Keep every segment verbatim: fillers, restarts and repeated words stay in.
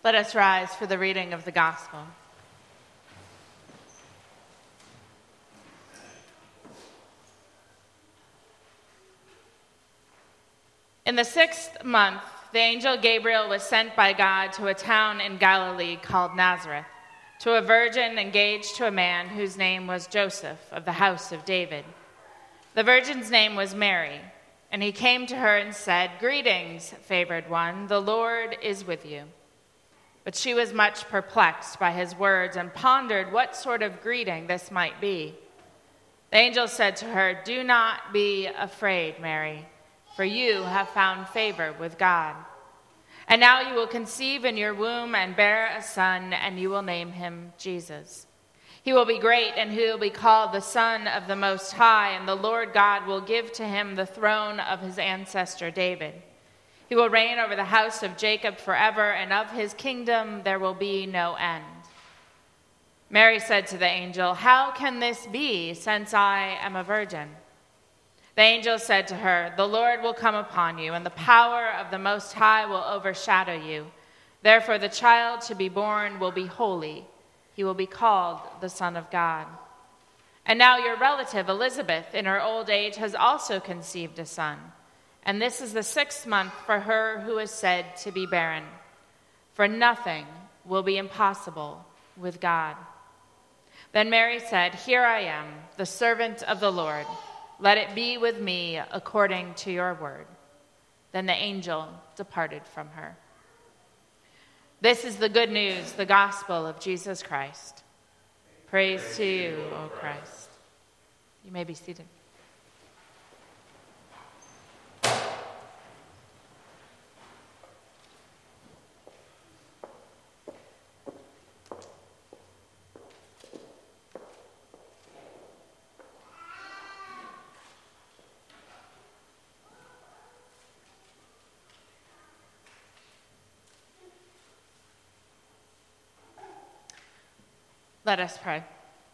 Let us rise for the reading of the gospel. In the sixth month, the angel Gabriel was sent by God to a town in Galilee called Nazareth, to a virgin engaged to a man whose name was Joseph of the house of David. The virgin's name was Mary, and he came to her and said, "Greetings, favored one, the Lord is with you." But she was much perplexed by his words and pondered what sort of greeting this might be. The angel said to her, "Do not be afraid, Mary, for you have found favor with God. And now you will conceive in your womb and bear a son, and you will name him Jesus. He will be great, and he will be called the Son of the Most High, and the Lord God will give to him the throne of his ancestor David. He will reign over the house of Jacob forever, and of his kingdom there will be no end." Mary said to the angel, "How can this be, since I am a virgin?" The angel said to her, "The Lord will come upon you, and the power of the Most High will overshadow you. Therefore the child to be born will be holy. He will be called the Son of God. And now your relative Elizabeth, in her old age, has also conceived a son. And this is the sixth month for her who is said to be barren. For nothing will be impossible with God." Then Mary said, "Here I am, the servant of the Lord. Let it be with me according to your word." Then the angel departed from her. This is the good news, the gospel of Jesus Christ. Praise to you, O Christ. You may be seated. Let us pray.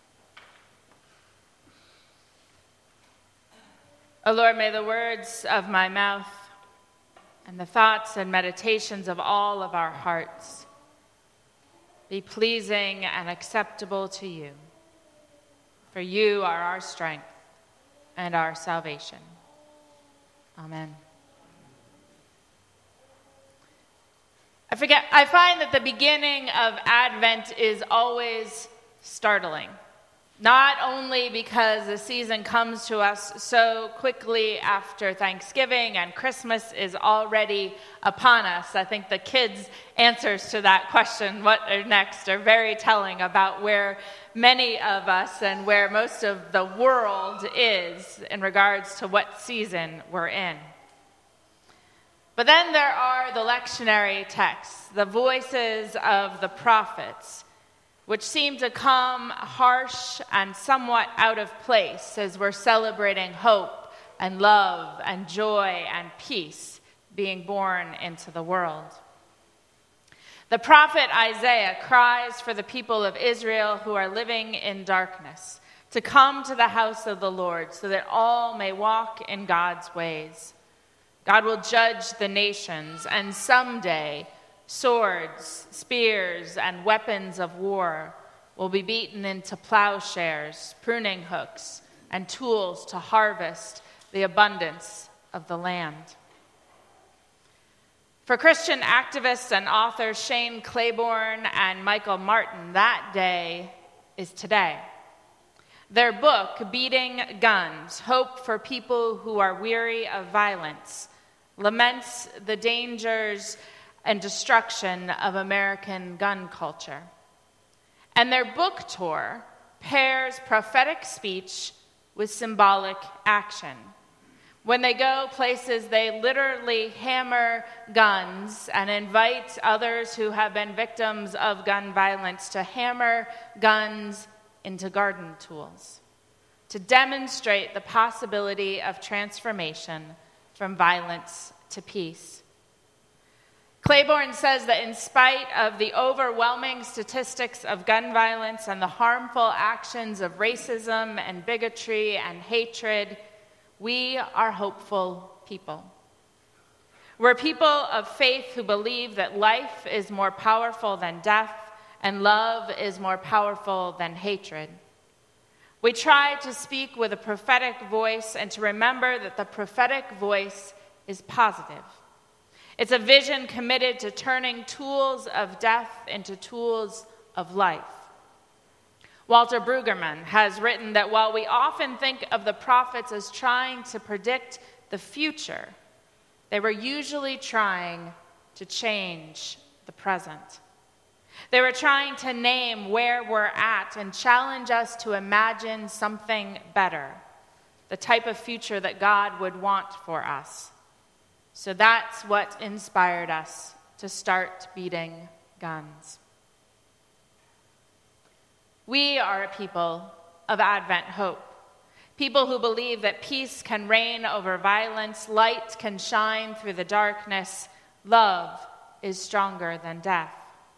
O Lord, may the words of my mouth and the thoughts and meditations of all of our hearts be pleasing and acceptable to you. For you are our strength and our salvation. Amen. I forget, I find that the beginning of Advent is always startling, not only because the season comes to us so quickly after Thanksgiving and Christmas is already upon us. I think the kids' answers to that question, what are next, are very telling about where many of us and where most of the world is in regards to what season we're in. But then there are the lectionary texts, the voices of the prophets, which seem to come harsh and somewhat out of place as we're celebrating hope and love and joy and peace being born into the world. The prophet Isaiah cries for the people of Israel who are living in darkness to come to the house of the Lord so that all may walk in God's ways. God will judge the nations, and someday swords, spears, and weapons of war will be beaten into plowshares, pruning hooks, and tools to harvest the abundance of the land. For Christian activists and authors Shane Claiborne and Michael Martin, that day is today. Their book, Beating Guns, Hope for People Who Are Weary of Violence, laments the dangers and destruction of American gun culture. And their book tour pairs prophetic speech with symbolic action. When they go places, they literally hammer guns and invite others who have been victims of gun violence to hammer guns into garden tools, to demonstrate the possibility of transformation from violence to peace. Claiborne says that in spite of the overwhelming statistics of gun violence and the harmful actions of racism and bigotry and hatred, we are hopeful people. We're people of faith who believe that life is more powerful than death and love is more powerful than hatred. We try to speak with a prophetic voice and to remember that the prophetic voice is positive. It's a vision committed to turning tools of death into tools of life. Walter Brueggemann has written that while we often think of the prophets as trying to predict the future, they were usually trying to change the present. They were trying to name where we're at and challenge us to imagine something better, the type of future that God would want for us. So that's what inspired us to start beating guns. We are a people of Advent hope, people who believe that peace can reign over violence, light can shine through the darkness, love is stronger than death.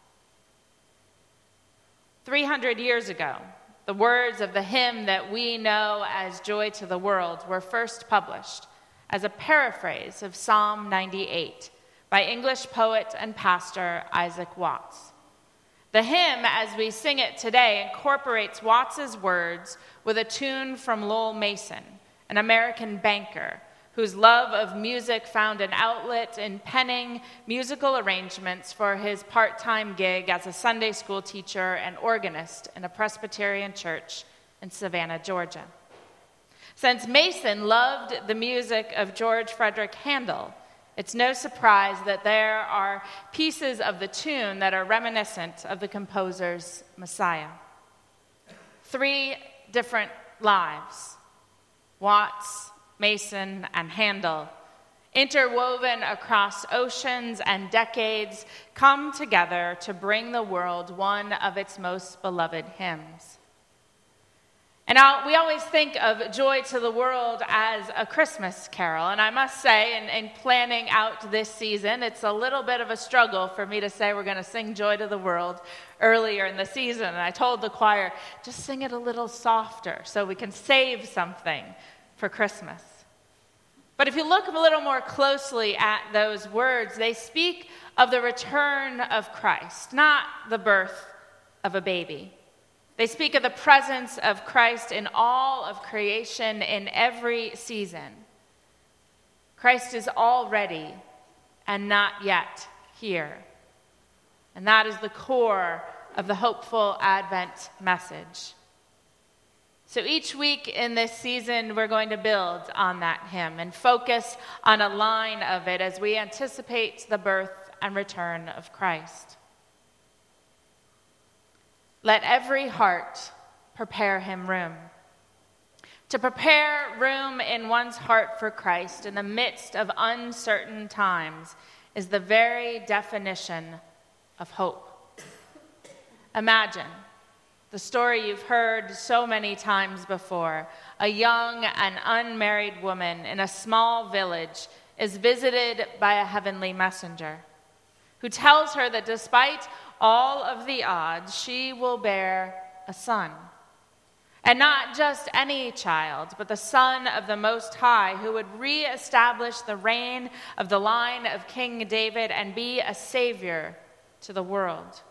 three hundred years ago, the words of the hymn that we know as Joy to the World were first published as a paraphrase of Psalm ninety-eight by English poet and pastor Isaac Watts. The hymn, as we sing it today, incorporates Watts's words with a tune from Lowell Mason, an American banker whose love of music found an outlet in penning musical arrangements for his part-time gig as a Sunday school teacher and organist in a Presbyterian church in Savannah, Georgia. Since Mason loved the music of George Frederick Handel, it's no surprise that there are pieces of the tune that are reminiscent of the composer's Messiah. Three different lives, Watts, Mason, and Handel, interwoven across oceans and decades, come together to bring the world one of its most beloved hymns. And now, we always think of Joy to the World as a Christmas carol, and I must say, in, in planning out this season, it's a little bit of a struggle for me to say we're going to sing Joy to the World earlier in the season. And I told the choir, just sing it a little softer so we can save something for Christmas. But if you look a little more closely at those words, they speak of the return of Christ, not the birth of a baby. They speak of the presence of Christ in all of creation in every season. Christ is already and not yet here. And that is the core of the hopeful Advent message. So each week in this season, we're going to build on that hymn and focus on a line of it as we anticipate the birth and return of Christ. Let every heart prepare him room. To prepare room in one's heart for Christ in the midst of uncertain times is the very definition of hope. Imagine the story you've heard so many times before. A young and unmarried woman in a small village is visited by a heavenly messenger who tells her that despite all of the odds, she will bear a son. And not just any child, but the Son of the Most High, who would reestablish the reign of the line of King David and be a savior to the world.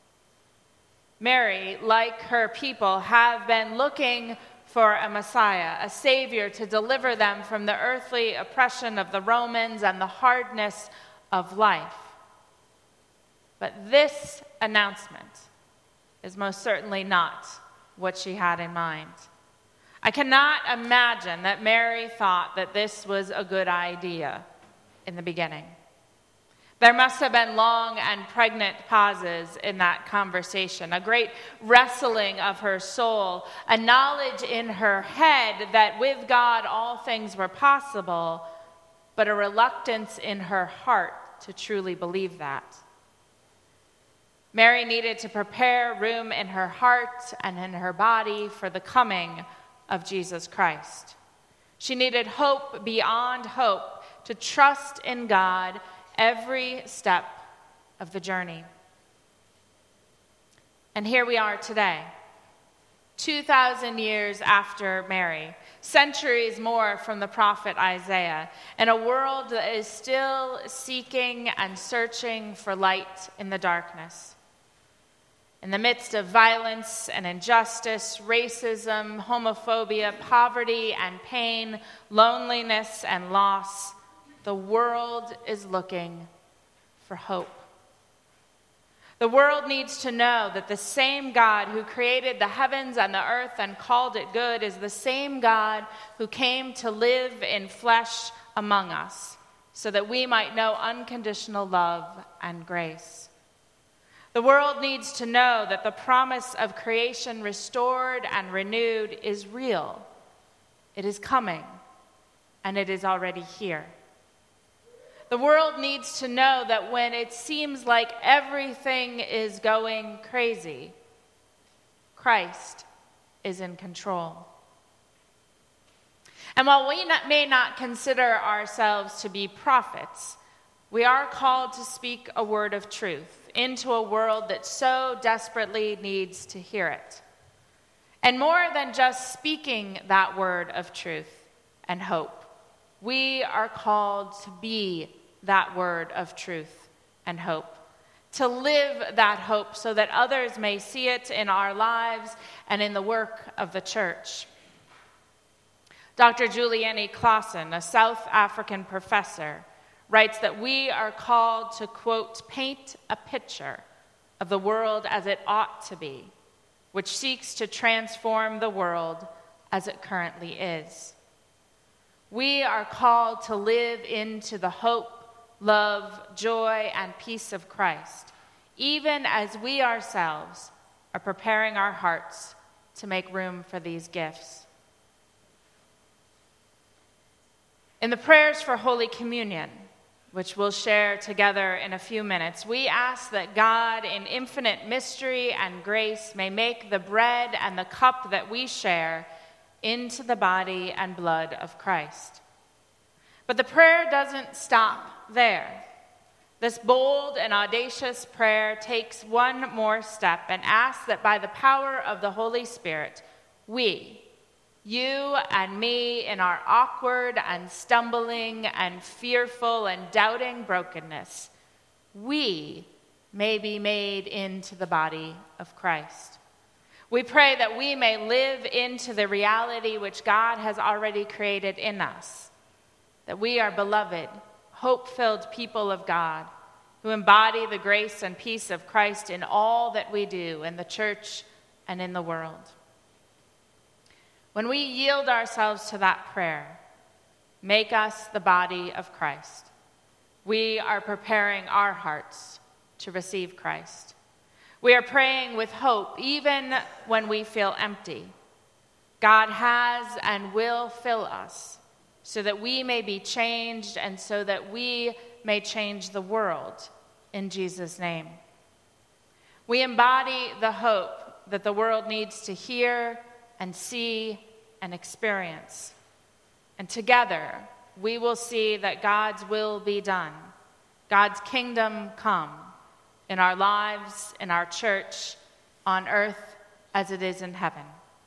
Mary, like her people, have been looking for a Messiah, a savior to deliver them from the earthly oppression of the Romans and the hardness of life. But this announcement is most certainly not what she had in mind. I cannot imagine that Mary thought that this was a good idea in the beginning. There must have been long and pregnant pauses in that conversation, a great wrestling of her soul, a knowledge in her head that with God all things were possible, but a reluctance in her heart to truly believe that. Mary needed to prepare room in her heart and in her body for the coming of Jesus Christ. She needed hope beyond hope to trust in God every step of the journey. And here we are today, two thousand years after Mary, centuries more from the prophet Isaiah, in a world that is still seeking and searching for light in the darkness. In the midst of violence and injustice, racism, homophobia, poverty and pain, loneliness and loss, the world is looking for hope. The world needs to know that the same God who created the heavens and the earth and called it good is the same God who came to live in flesh among us so that we might know unconditional love and grace. The world needs to know that the promise of creation restored and renewed is real. It is coming, and it is already here. The world needs to know that when it seems like everything is going crazy, Christ is in control. And while we not, may not consider ourselves to be prophets, we are called to speak a word of truth into a world that so desperately needs to hear it. And more than just speaking that word of truth and hope, we are called to be that word of truth and hope, to live that hope so that others may see it in our lives and in the work of the church. Doctor Julianne Clausen, a South African professor, writes that we are called to, quote, paint a picture of the world as it ought to be, which seeks to transform the world as it currently is. We are called to live into the hope, love, joy, and peace of Christ, even as we ourselves are preparing our hearts to make room for these gifts. In the prayers for Holy Communion, which we'll share together in a few minutes, we ask that God, in infinite mystery and grace, may make the bread and the cup that we share into the body and blood of Christ. But the prayer doesn't stop there. This bold and audacious prayer takes one more step and asks that by the power of the Holy Spirit, we, you and me, in our awkward and stumbling and fearful and doubting brokenness, we may be made into the body of Christ. We pray that we may live into the reality which God has already created in us, that we are beloved, hope-filled people of God who embody the grace and peace of Christ in all that we do in the church and in the world. When we yield ourselves to that prayer, make us the body of Christ, we are preparing our hearts to receive Christ. We are praying with hope even when we feel empty. God has and will fill us so that we may be changed and so that we may change the world in Jesus' name. We embody the hope that the world needs to hear and see and experience. And together, we will see that God's will be done, God's kingdom come in our lives, in our church, on earth as it is in heaven.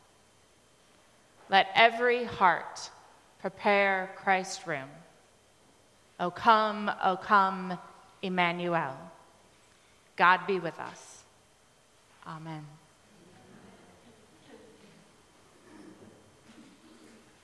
Let every heart prepare Christ's room. O come, O come, Emmanuel. God be with us. Amen.